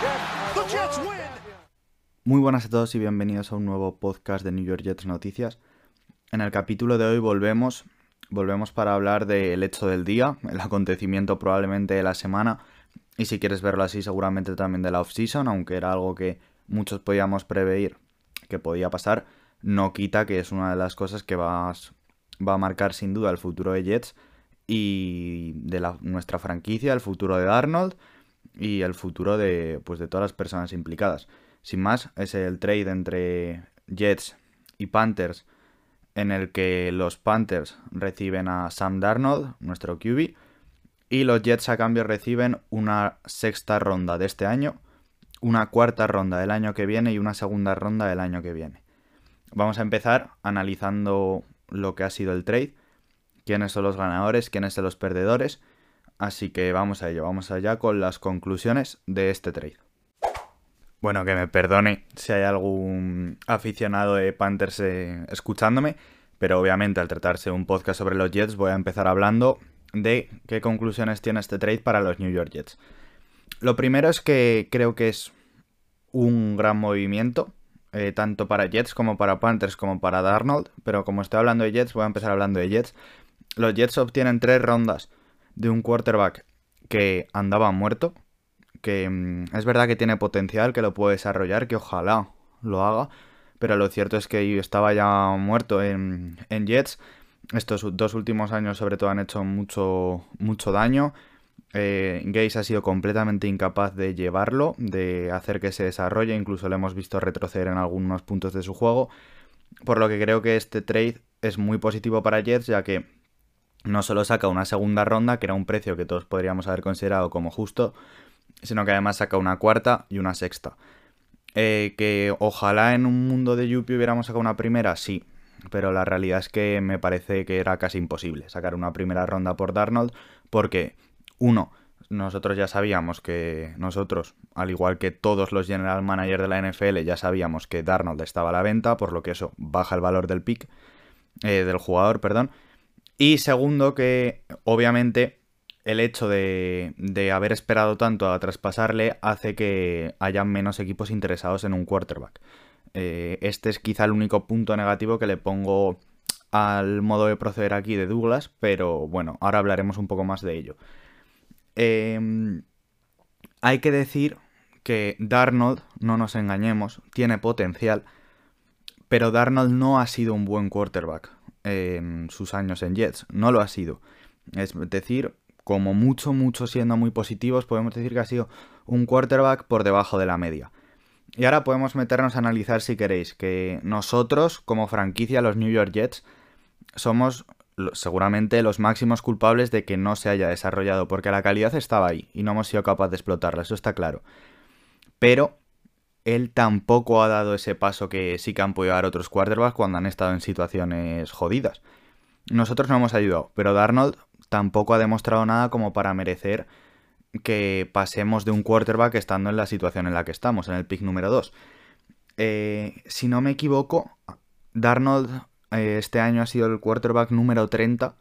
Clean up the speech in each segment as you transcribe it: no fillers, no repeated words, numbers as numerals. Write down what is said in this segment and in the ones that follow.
Muy buenas a todos y bienvenidos a un nuevo podcast de New York Jets Noticias. En el capítulo de hoy volvemos para hablar del hecho del día, el acontecimiento probablemente de la semana, y si quieres verlo así seguramente también de la off-season, aunque era algo que muchos podíamos prever que podía pasar, no quita que es una de las cosas que va a marcar sin duda el futuro de Jets y de nuestra franquicia, el futuro de Darnold y el futuro de todas las personas implicadas. Sin más, es el trade entre Jets y Panthers, en el que los Panthers reciben a Sam Darnold, nuestro QB, y los Jets a cambio reciben una sexta ronda de este año, una cuarta ronda del año que viene y una segunda ronda del año que viene. Vamos a empezar analizando lo que ha sido el trade, quiénes son los ganadores, quiénes son los perdedores, así que vamos a ello, vamos allá con las conclusiones de este trade. Bueno, que me perdone si hay algún aficionado de Panthers escuchándome, pero obviamente al tratarse de un podcast sobre los Jets voy a empezar hablando de qué conclusiones tiene este trade para los New York Jets. Lo primero es que creo que es un gran movimiento, tanto para Jets como para Panthers como para Darnold, pero como estoy hablando de Jets voy a empezar hablando de Jets. Los Jets obtienen 3 rondas de un quarterback que andaba muerto, que es verdad que tiene potencial, que lo puede desarrollar, que ojalá lo haga, pero lo cierto es que estaba ya muerto en Jets. Estos 2 últimos años sobre todo han hecho mucho daño. Gase ha sido completamente incapaz de llevarlo, de hacer que se desarrolle, incluso lo hemos visto retroceder en algunos puntos de su juego, por lo que creo que este trade es muy positivo para Jets, ya que no solo saca una segunda ronda, que era un precio que todos podríamos haber considerado como justo, sino que además saca una cuarta y una sexta. Que ojalá en un mundo de Yuppie hubiéramos sacado una primera, sí, pero la realidad es que me parece que era casi imposible sacar una primera ronda por Darnold, porque, uno, nosotros ya sabíamos que nosotros, al igual que todos los general managers de la NFL, ya sabíamos que Darnold estaba a la venta, por lo que eso baja el valor del pick, del jugador, perdón. Y segundo, que obviamente el hecho de haber esperado tanto a traspasarle hace que haya menos equipos interesados en un quarterback. Este es quizá el único punto negativo que le pongo al modo de proceder aquí de Douglas, pero bueno, ahora hablaremos un poco más de ello. Hay que decir que Darnold, no nos engañemos, tiene potencial, pero Darnold no ha sido un buen quarterback en sus años en Jets, no lo ha sido. Es decir, como mucho siendo muy positivos, podemos decir que ha sido un quarterback por debajo de la media. Y ahora podemos meternos a analizar, si queréis, que nosotros, como franquicia, los New York Jets, somos seguramente los máximos culpables de que no se haya desarrollado, porque la calidad estaba ahí y no hemos sido capaces de explotarla, eso está claro. Pero él tampoco ha dado ese paso que sí que han podido dar otros quarterbacks cuando han estado en situaciones jodidas. Nosotros no hemos ayudado, pero Darnold tampoco ha demostrado nada como para merecer que pasemos de un quarterback estando en la situación en la que estamos, en el pick número 2. Si no me equivoco, Darnold este año ha sido el quarterback número 30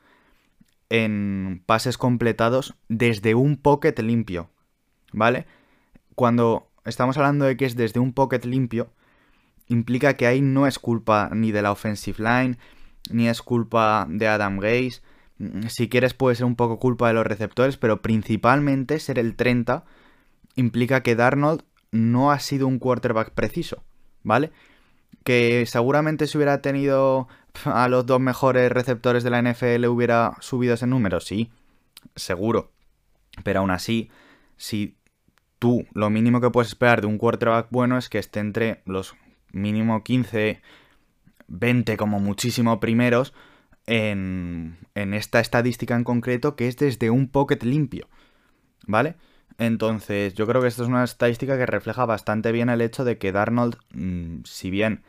en pases completados desde un pocket limpio, ¿vale? Cuando estamos hablando de que es desde un pocket limpio, implica que ahí no es culpa ni de la offensive line, ni es culpa de Adam Gase. Si quieres puede ser un poco culpa de los receptores, pero principalmente ser el 30 implica que Darnold no ha sido un quarterback preciso, ¿vale? Que seguramente si hubiera tenido a los 2 mejores receptores de la NFL hubiera subido ese número, sí, seguro. Pero aún así, si tú lo mínimo que puedes esperar de un quarterback bueno es que esté entre los mínimo 15, 20 como muchísimo primeros en esta estadística en concreto, que es desde un pocket limpio, ¿vale? Entonces yo creo que esto es una estadística que refleja bastante bien el hecho de que Darnold, si bien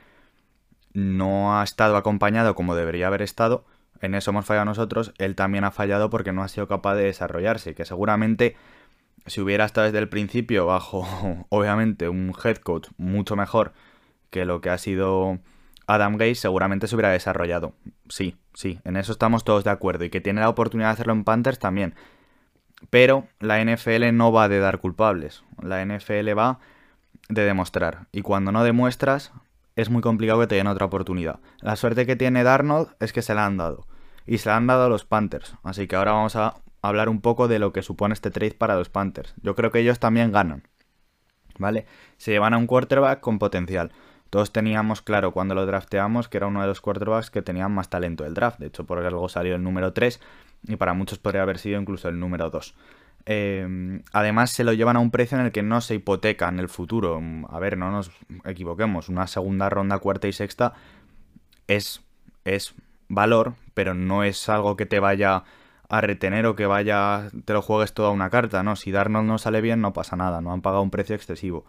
no ha estado acompañado como debería haber estado, en eso hemos fallado nosotros, él también ha fallado porque no ha sido capaz de desarrollarse, que seguramente si hubiera estado desde el principio bajo, obviamente, un head coach mucho mejor que lo que ha sido Adam Gase, seguramente se hubiera desarrollado. Sí, en eso estamos todos de acuerdo. Y que tiene la oportunidad de hacerlo en Panthers también. Pero la NFL no va de dar culpables. La NFL va de demostrar. Y cuando no demuestras, es muy complicado que te den otra oportunidad. La suerte que tiene Darnold es que se la han dado. Y se la han dado a los Panthers. Así que ahora vamos a hablar un poco de lo que supone este trade para los Panthers. Yo creo que ellos también ganan, ¿vale? Se llevan a un quarterback con potencial. Todos teníamos claro cuando lo drafteamos que era uno de los quarterbacks que tenían más talento del draft. De hecho, por algo salió el número 3 y para muchos podría haber sido incluso el número 2. Además, se lo llevan a un precio en el que no se hipoteca en el futuro. A ver, no nos equivoquemos. Una segunda ronda, cuarta y sexta es valor, pero no es algo que te vaya a retener o que te lo juegues toda una carta, ¿no? Si Darnold no sale bien, no pasa nada, no han pagado un precio excesivo.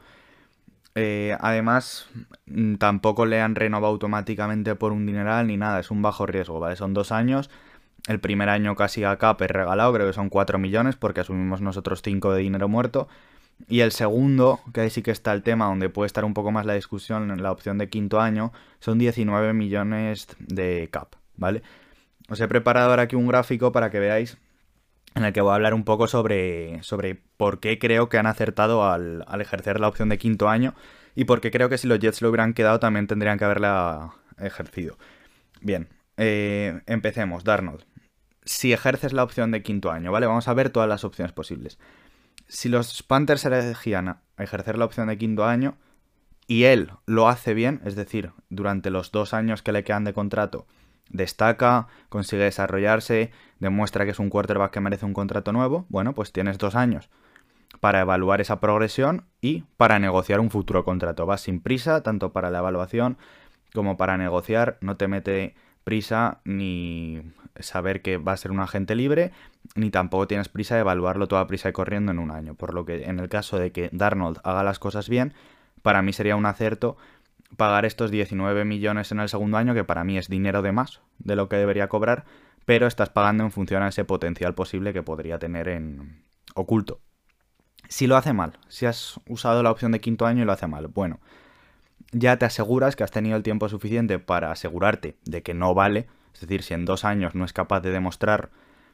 Además, tampoco le han renovado automáticamente por un dineral ni nada, es un bajo riesgo, ¿vale? Son 2 años, el primer año casi a cap es regalado, creo que son 4 millones porque asumimos nosotros 5 de dinero muerto. Y el segundo, que ahí sí que está el tema donde puede estar un poco más la discusión en la opción de quinto año, son 19 millones de cap, ¿vale? Os he preparado ahora aquí un gráfico para que veáis en el que voy a hablar un poco sobre por qué creo que han acertado al ejercer la opción de quinto año y por qué creo que si los Jets lo hubieran quedado también tendrían que haberla ejercido. Bien, empecemos. Darnold. Si ejerces la opción de quinto año, ¿vale? Vamos a ver todas las opciones posibles. Si los Panthers elegían a ejercer la opción de quinto año y él lo hace bien, es decir, durante los 2 años que le quedan de contrato, destaca, consigue desarrollarse, demuestra que es un quarterback que merece un contrato nuevo, bueno, pues tienes 2 años para evaluar esa progresión y para negociar un futuro contrato. Vas sin prisa, tanto para la evaluación como para negociar, no te mete prisa ni saber que va a ser un agente libre, ni tampoco tienes prisa de evaluarlo toda prisa y corriendo en un año. Por lo que en el caso de que Darnold haga las cosas bien, para mí sería un acierto pagar estos 19 millones en el segundo año, que para mí es dinero de más de lo que debería cobrar, pero estás pagando en función a ese potencial posible que podría tener en oculto. Si lo hace mal, si has usado la opción de quinto año y lo hace mal, bueno, ya te aseguras que has tenido el tiempo suficiente para asegurarte de que no vale, es decir, si en 2 años no es capaz de demostrar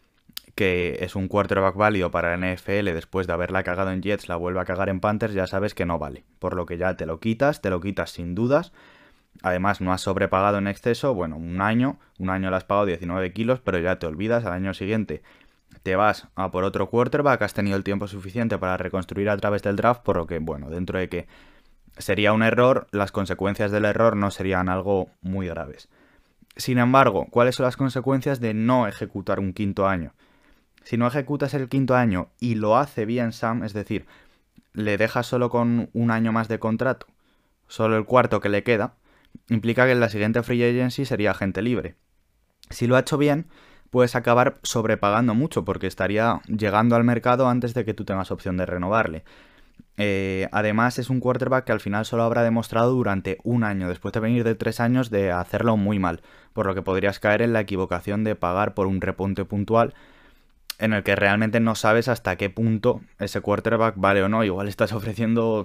que es un quarterback válido para la NFL después de haberla cagado en Jets, la vuelve a cagar en Panthers, ya sabes que no vale. Por lo que ya te lo quitas sin dudas. Además, no has sobrepagado en exceso, bueno, un año le has pagado 19 kilos, pero ya te olvidas, al año siguiente te vas a por otro quarterback, has tenido el tiempo suficiente para reconstruir a través del draft, por lo que, bueno, dentro de que sería un error, las consecuencias del error no serían algo muy graves. Sin embargo, ¿cuáles son las consecuencias de no ejecutar un quinto año? Si no ejecutas el quinto año y lo hace bien Sam, es decir, le dejas solo con un año más de contrato, solo el cuarto que le queda, implica que en la siguiente free agency sería agente libre. Si lo ha hecho bien, puedes acabar sobrepagando mucho porque estaría llegando al mercado antes de que tú tengas opción de renovarle. Además es un quarterback que al final solo habrá demostrado durante un año, después de venir de 3 años de hacerlo muy mal, por lo que podrías caer en la equivocación de pagar por un repunte puntual en el que realmente no sabes hasta qué punto ese quarterback vale o no. Igual estás ofreciendo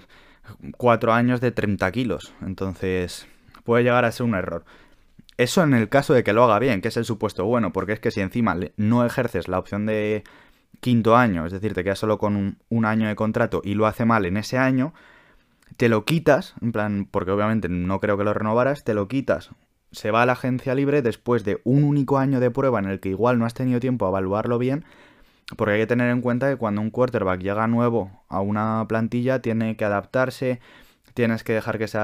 4 años de 30 kilos, entonces puede llegar a ser un error. Eso en el caso de que lo haga bien, que es el supuesto bueno, porque es que si encima no ejerces la opción de quinto año, es decir, te quedas solo con un año de contrato y lo hace mal en ese año, te lo quitas, en plan, porque obviamente no creo que lo renovaras, te lo quitas, se va a la agencia libre después de un único año de prueba en el que igual no has tenido tiempo a evaluarlo bien, porque hay que tener en cuenta que cuando un quarterback llega nuevo a una plantilla tiene que adaptarse, tienes que dejar que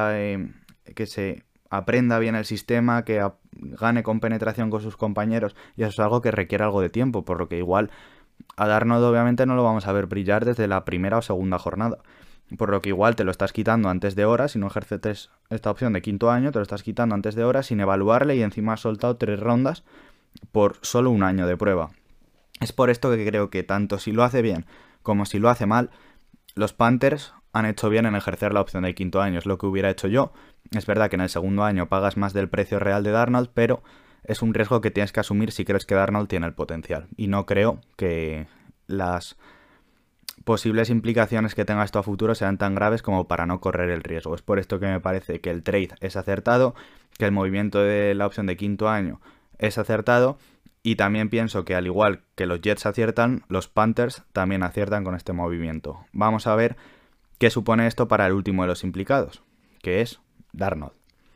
se aprenda bien el sistema, que gane con penetración con sus compañeros, y eso es algo que requiere algo de tiempo, por lo que igual a Darnold obviamente no lo vamos a ver brillar desde la primera o segunda jornada. Por lo que igual te lo estás quitando antes de horas, si no ejerces esta opción de quinto año, te lo estás quitando antes de horas sin evaluarle y encima has soltado 3 rondas por solo un año de prueba. Es por esto que creo que tanto si lo hace bien como si lo hace mal, los Panthers han hecho bien en ejercer la opción de quinto año. Es lo que hubiera hecho yo. Es verdad que en el segundo año pagas más del precio real de Darnold, pero es un riesgo que tienes que asumir si crees que Darnold tiene el potencial. Y no creo que las posibles implicaciones que tenga esto a futuro sean tan graves como para no correr el riesgo. Es por esto que me parece que el trade es acertado, que el movimiento de la opción de quinto año es acertado Y también pienso que al igual que los Jets aciertan, los Panthers también aciertan con este movimiento. Vamos a ver qué supone esto para el último de los implicados, que es Darnold.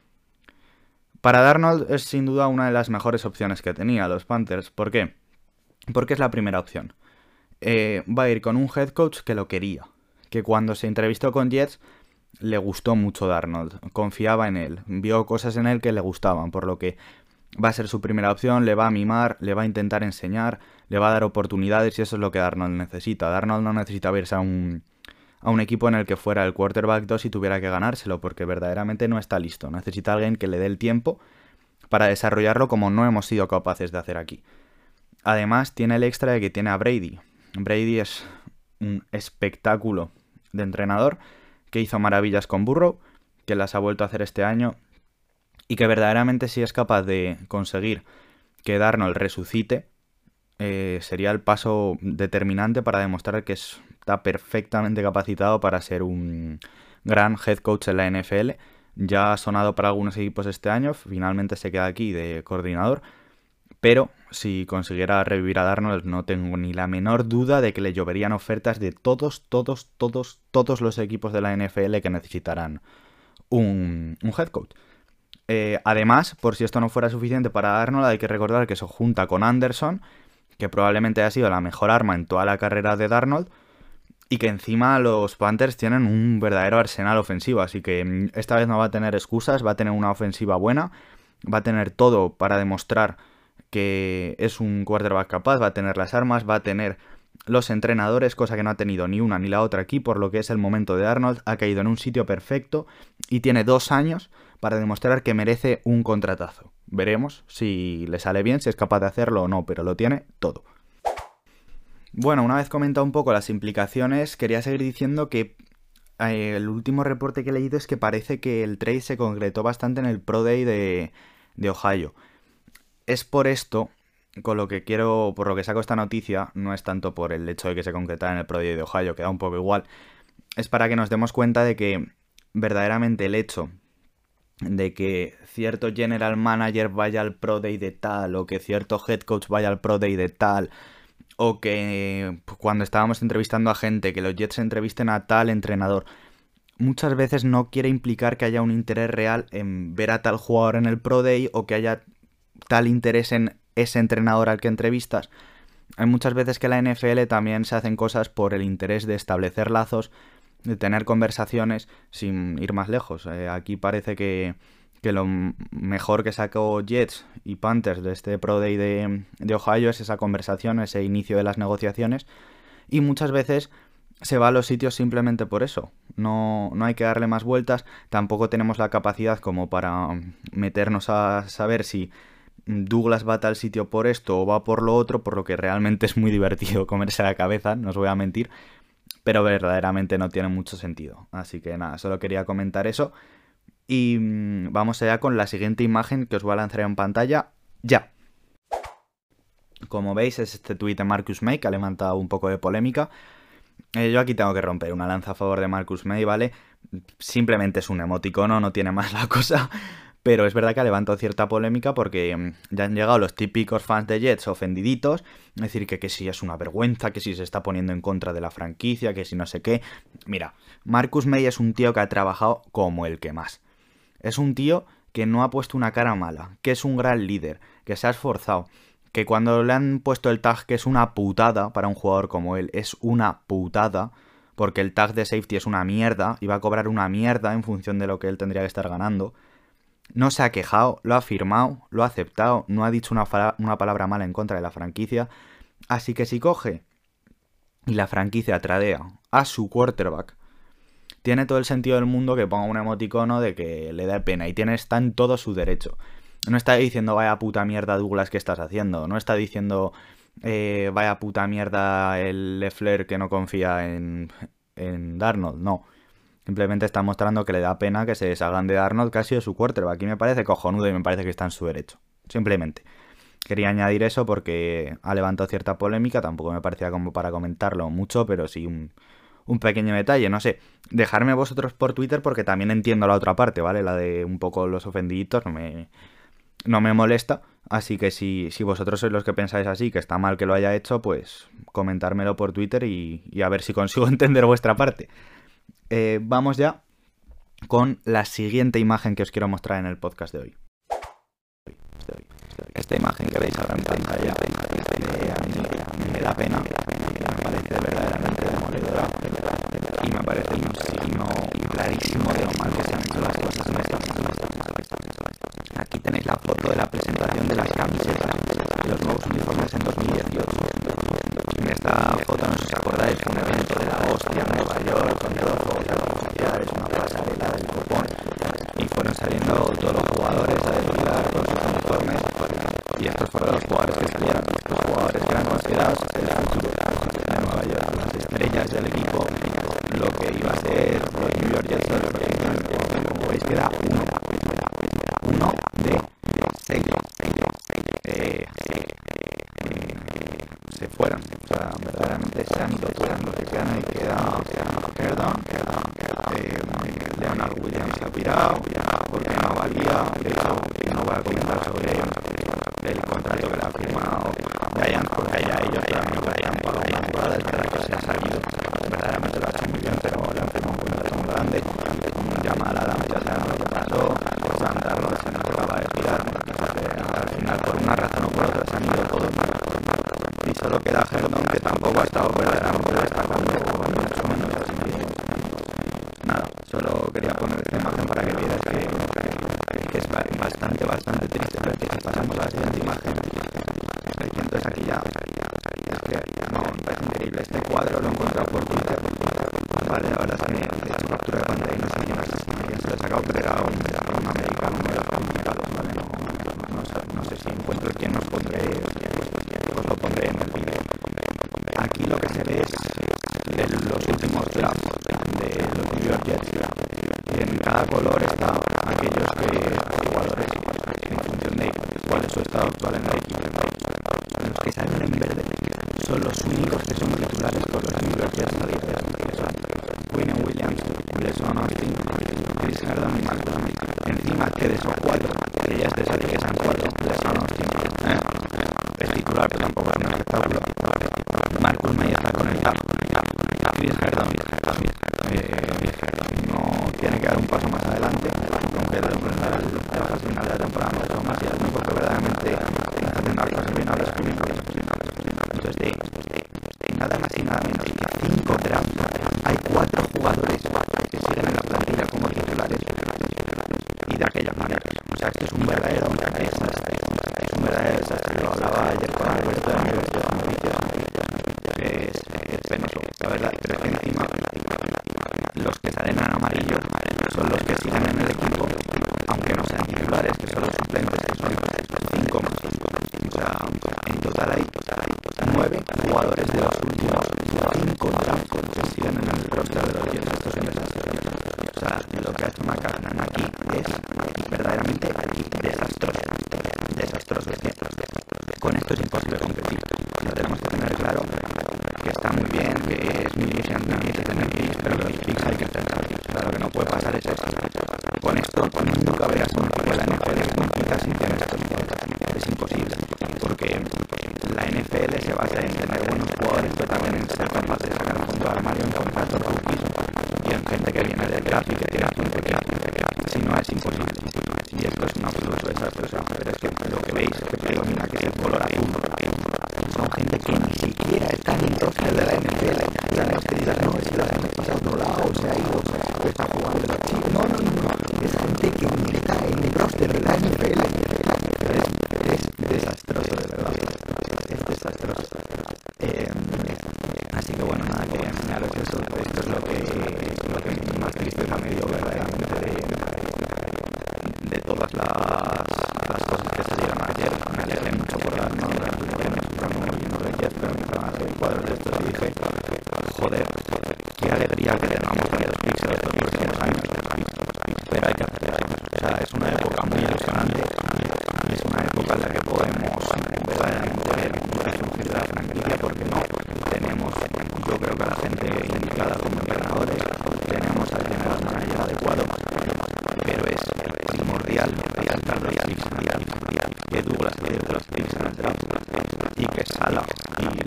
Para Darnold es sin duda una de las mejores opciones que tenía los Panthers. ¿Por qué? Porque es la primera opción. Va a ir con un head coach que lo quería, que cuando se entrevistó con Jets le gustó mucho Darnold, confiaba en él, vio cosas en él que le gustaban, por lo que va a ser su primera opción, le va a mimar, le va a intentar enseñar, le va a dar oportunidades y eso es lo que Darnold necesita. Darnold no necesita verse a un equipo en el que fuera el quarterback 2 y tuviera que ganárselo, porque verdaderamente no está listo. Necesita alguien que le dé el tiempo para desarrollarlo como no hemos sido capaces de hacer aquí. Además, tiene el extra de que tiene a Brady. Brady es un espectáculo de entrenador que hizo maravillas con Burrow, que las ha vuelto a hacer este año y que verdaderamente si es capaz de conseguir que Darnold resucite, sería el paso determinante para demostrar que está perfectamente capacitado para ser un gran head coach en la NFL. Ya ha sonado para algunos equipos este año, finalmente se queda aquí de coordinador. Pero si consiguiera revivir a Darnold, no tengo ni la menor duda de que le lloverían ofertas de todos los equipos de la NFL que necesitarán un head coach. Además, por si esto no fuera suficiente para Darnold, hay que recordar que se junta con Anderson, que probablemente ha sido la mejor arma en toda la carrera de Darnold, y que encima los Panthers tienen un verdadero arsenal ofensivo, así que esta vez no va a tener excusas, va a tener una ofensiva buena, va a tener todo para demostrar que es un quarterback capaz, va a tener las armas, va a tener los entrenadores, cosa que no ha tenido ni una ni la otra aquí, por lo que es el momento de Darnold, ha caído en un sitio perfecto y tiene 2 años para demostrar que merece un contratazo. Veremos si le sale bien, si es capaz de hacerlo o no, pero lo tiene todo. Bueno, una vez comentado un poco las implicaciones, quería seguir diciendo que el último reporte que he leído es que parece que el trade se concretó bastante en el Pro Day de Ohio. Es por esto, por lo que saco esta noticia, no es tanto por el hecho de que se concretara en el Pro Day de Ohio, que da un poco igual, es para que nos demos cuenta de que verdaderamente el hecho de que cierto general manager vaya al Pro Day de tal, o que cierto head coach vaya al Pro Day de tal, o que cuando estábamos entrevistando a gente, que los Jets entrevisten a tal entrenador, muchas veces no quiere implicar que haya un interés real en ver a tal jugador en el Pro Day o que haya tal interés en ese entrenador al que entrevistas. Hay muchas veces que en la NFL también se hacen cosas por el interés de establecer lazos, de tener conversaciones sin ir más lejos. Aquí parece que lo mejor que sacó Jets y Panthers de este Pro Day de Ohio es esa conversación, ese inicio de las negociaciones, y muchas veces se va a los sitios simplemente por eso. No hay que darle más vueltas, tampoco tenemos la capacidad como para meternos a saber si Douglas va a tal sitio por esto o va por lo otro, por lo que realmente es muy divertido comerse la cabeza, no os voy a mentir, pero verdaderamente no tiene mucho sentido. Así que nada, solo quería comentar eso. Y vamos allá con la siguiente imagen que os voy a lanzar en pantalla ya. Como veis es este tuit de Marcus May que ha levantado un poco de polémica. Yo aquí tengo que romper una lanza a favor de Marcus May, ¿vale? Simplemente es un emoticono, no tiene más la cosa. Pero es verdad que ha levantado cierta polémica porque ya han llegado los típicos fans de Jets ofendiditos, es decir, que si es una vergüenza, que si se está poniendo en contra de la franquicia, que si no sé qué. Mira, Marcus May es un tío que ha trabajado como el que más. Es un tío que no ha puesto una cara mala, que es un gran líder, que se ha esforzado, que cuando le han puesto el tag que es una putada para un jugador como él, es una putada, porque el tag de safety es una mierda y va a cobrar una mierda en función de lo que él tendría que estar ganando. No se ha quejado, lo ha firmado, lo ha aceptado, no ha dicho una palabra mala en contra de la franquicia. Así que si coge y la franquicia tradea a su quarterback, tiene todo el sentido del mundo que ponga un emoticono de que le da pena y está en todo su derecho. No está diciendo vaya puta mierda Douglas que estás haciendo, no está diciendo vaya puta mierda el Leffler que no confía en Darnold, no. Simplemente está mostrando que le da pena que se deshagan de Darnold, que ha sido su quarterback. Aquí me parece cojonudo y me parece que está en su derecho. Simplemente. Quería añadir eso porque ha levantado cierta polémica. Tampoco me parecía como para comentarlo mucho, pero sí un pequeño detalle. No sé, dejadme vosotros por Twitter porque también entiendo la otra parte, ¿vale? La de un poco los ofendiditos. no me molesta. Así que si vosotros sois los que pensáis así, que está mal que lo haya hecho, pues comentármelo por Twitter y a ver si consigo entender vuestra parte. Vamos ya con la siguiente imagen que os quiero mostrar en el podcast de hoy. Esta imagen que veis ahora en pantalla a mí me da pena, me parece verdaderamente demoledora y me parece un signo clarísimo de lo mal que se han hecho las cosas en esta zona. Aquí tenéis la foto de la presentación de las camisetas de los nuevos uniformes en 2018. En esta foto, no sé si os acordáis, fue un evento de la hostia en Nueva York, con todos los juegos de artificiales, una pasarela del copón, y fueron saliendo todos los jugadores a desfilar con sus uniformes, y estos fueron los jugadores que salieron, los jugadores que eran considerados el futuro de Nueva York, las estrellas del equipo, lo que iba a ser los New York Jets, como veis queda uno de 6 se fueron, o sea, verdaderamente se han ido fuera. Lo que quedan ahí queda Leonard Williams se ha pirado porque no valía. De hecho, no voy a comentar sobre el contrato que le ha firmado Brian, porque ya ellos también Brian para una jugada para que se ha salido. Verdaderamente lo ha hecho muy bien, pero le han firmado un contrato muy grande. Llama a la dama, ya saben lo que pasó, por Sandarno se nos acaba de tirar, al final por una razón o por otra se han ido todos mal. Y solo queda Herdon, que tampoco ha estado verdaderamente destacando mucho menos. Nada, solo quería poner esta imagen para que vieras que es bastante triste ver que si pasamos a la siguiente imagen. Entonces aquí ya es que no, me parece increíble este cuadro, lo he encontrado por Twitter. Vale, la verdad es que he hecho captura de pantalla y no sé quién se lo ha sacado, pero era un americano, no era complicado, ¿vale? No sé si encuentro quién os lo pondré en el vídeo. Aquí lo que se ve es de los últimos drafts de los New York Jets. En cada color está aquellos jugadores en función de cuál es su estado actual en el equipo. Los que salen en verde son los únicos que son titulares por los New York Jets, que son Quinnen Williams, Blesson Austin, Chris Herdon y Malcolm. Encima que de esos 4, que ya es de salir que sean 4, Blesson Austin es titular, pero tampoco es un espectáculo. Malcolm ahí está con el cap. Chris Herdon no tiene que dar un paso más adelante, aunque la fase final de la temporada no es más, y es porque verdaderamente está haciendo las cosas bien ahora. Entonces de nada más y nada menos que 5 drafts hay 4 jugadores que siguen en la plantilla como titulares y de aquella manera. O sea, esto es un verdadero desastre. Es un verdadero desastre. Lo hablaba ayer con Alberto de la Universidad de Mauricio, que es penoso, la verdad, pero que encima los que salen en amarillo son los que siguen en el equipo, aunque no sean titulares, que son los suplentes, que son 5 más. O sea, en total hay 9 jugadores de los últimos 5 drafts que siguen en el roster de los Jets. Esto es un desastre. O sea, lo que hace McCann aquí es verdaderamente desastroso. Con esto es imposible competir. Lo tenemos que tener claro, que está muy bien, que es muy difícil tener picks, pero los picks hay que tener. Claro, que no puede pasar es esto. Con esto nunca verás un equipo de la NFL compita sin tener estos jugadores. Es imposible, porque la NFL se basa en tener buenos jugadores, pero también en ser capaz de sacar el fondo de armario en contratos rookies y en gente que viene del draft y que tiene gente que si no es imposible. Y esto es un absoluto desastre. Pero es que lo que veis, que predomina que es el color azul, son gente que ni siquiera está en el roster de la NFL. Ya no te dirás, no, es que la gente pasado otro lado, se ha ido, está jugando los chicos. No, es gente que ni está en el roster de la NFL. Es desastroso, de verdad. Es desastroso. Así que bueno, nada, quería enseñaros eso. Esto es lo que más tristeza me dio verdaderamente de todas las cosas que salieron ayer. Me alegré mucho por las no viendo de Jets, pero me estaban haciendo cuadros de estos y dije, joder, qué alegría que tengamos tantos picks de estos próximos años. Pero hay que hacer, o sea, es una época muy ilusionante y es una época en la que podemos verdaderamente resurgir de la franquicia, porque no tenemos, yo creo que la gente indicada como entrenadores, tenemos al general manager adecuado, pero es primordial resaltar los picks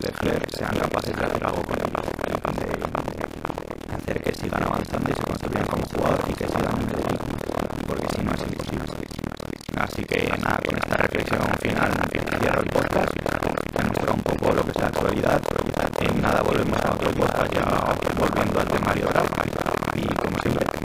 Dexler sean capaces de hacer algo con él, de hacer que sigan avanzando y se construyan como jugadores y que sigan en el equipo, porque si no es imposible. Así que nada, con esta reflexión final cierro el podcast, que muestra un poco lo que es la actualidad. Nada, volvemos a otro podcast ya volviendo al temario rap y como siempre